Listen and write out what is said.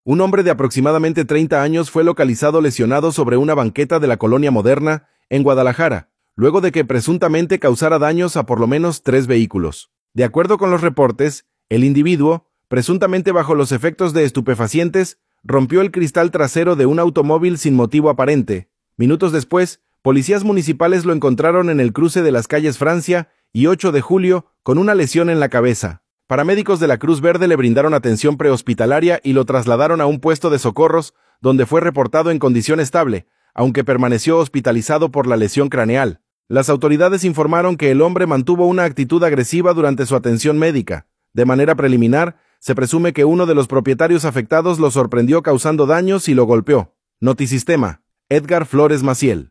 Un hombre de aproximadamente 30 años fue localizado lesionado sobre una banqueta de la Colonia Moderna, en Guadalajara, luego de que presuntamente causara daños a por lo menos 3 vehículos. De acuerdo con los reportes, el individuo, presuntamente bajo los efectos de estupefacientes, rompió el cristal trasero de un automóvil sin motivo aparente. Minutos después, policías municipales lo encontraron en el cruce de las calles Francia y 8 de Julio con una lesión en la cabeza. Paramédicos de la Cruz Verde le brindaron atención prehospitalaria y lo trasladaron a un puesto de socorros, donde fue reportado en condición estable, aunque permaneció hospitalizado por la lesión craneal. Las autoridades informaron que el hombre mantuvo una actitud agresiva durante su atención médica. De manera preliminar, se presume que uno de los propietarios afectados lo sorprendió causando daños y lo golpeó. Notisistema. Edgar Flores Maciel.